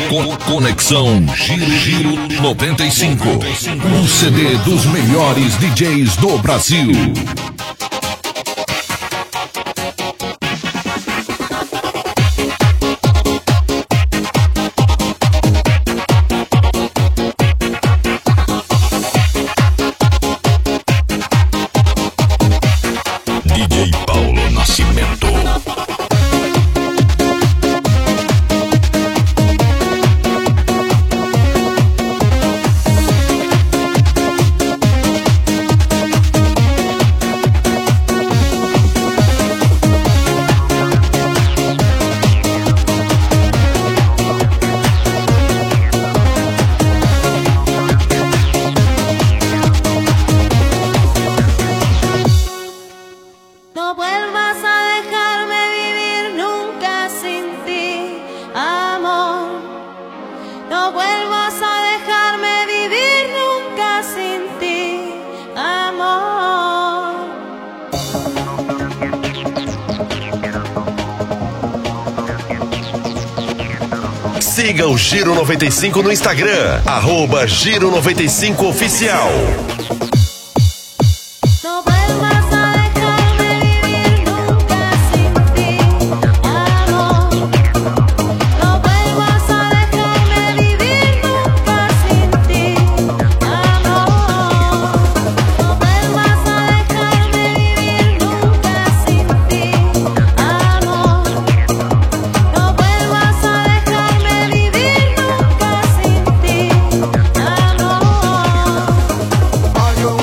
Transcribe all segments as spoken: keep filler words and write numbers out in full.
Co Conexão Giro Giro noventa e cinco. Um C D dos melhores D Js do Brasil. D J Paulo Nascimento. No vuelvas a dejarme vivir nunca sin ti, amor. No vuelvas a dejarme vivir nunca sin ti, amor. Siga o Giro noventa e cinco no Instagram, arroba Giro noventa e cinco Oficial. No vuelvas a dejarme vivir nunca sin ti, amor. No vuelvas a dejarme vivir nunca sin ti, amor. No vuelvas a dejarme vivir nunca sin ti, amor. No vuelvas a dejarme vivir nunca sin ti, amor.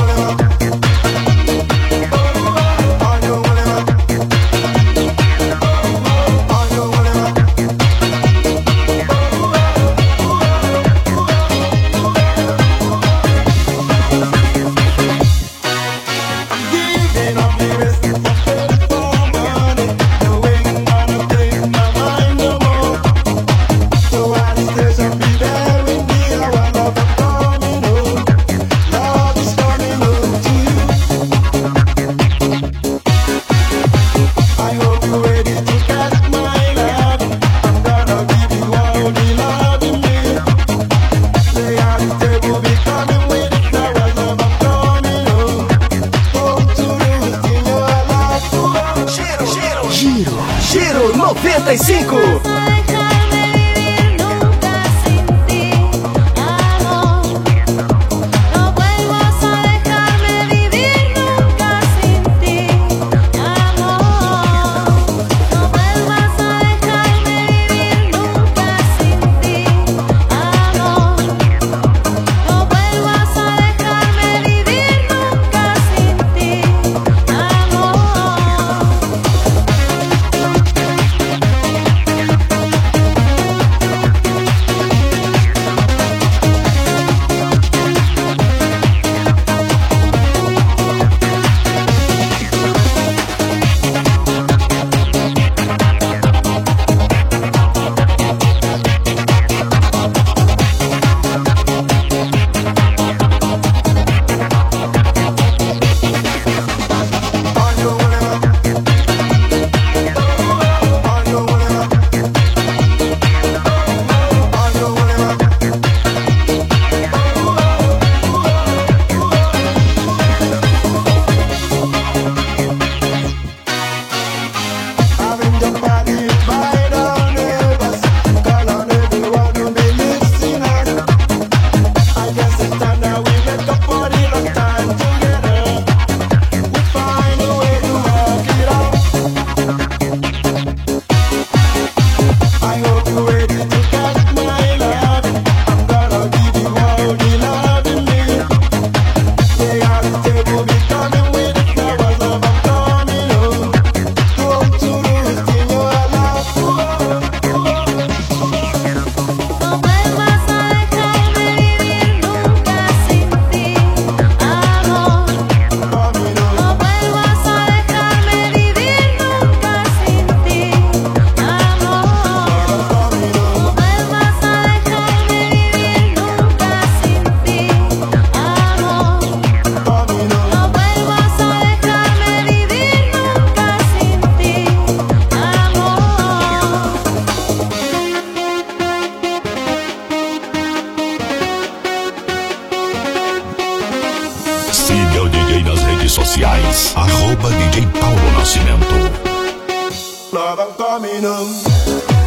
redes, arroba D J Paulo Nascimento. Love, I'm coming home.